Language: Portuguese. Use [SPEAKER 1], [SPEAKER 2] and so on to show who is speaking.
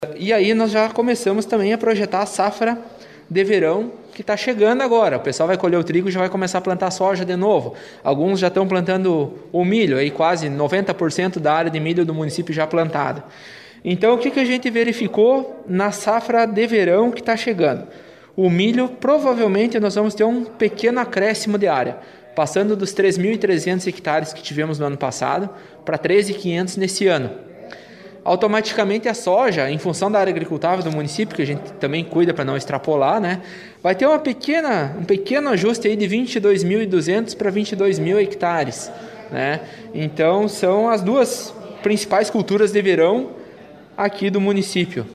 [SPEAKER 1] E aí nós já começamos também a projetar a safra de verão que está chegando agora. O pessoal vai colher o trigo e já vai começar a plantar soja de novo. Alguns já estão plantando o milho, aí quase 90% da área de milho do município já plantada. Então o que a gente verificou na safra de verão que está chegando? O milho, provavelmente nós vamos ter um pequeno acréscimo de área, passando dos 3.300 hectares que tivemos no ano passado para 13.500 nesse ano. Automaticamente a soja, em função da área agricultável do município, que a gente também cuida para não extrapolar, né, vai ter um pequeno ajuste aí de 22.200 para 22.000 hectares. Né? Então são as duas principais culturas de verão aqui do município.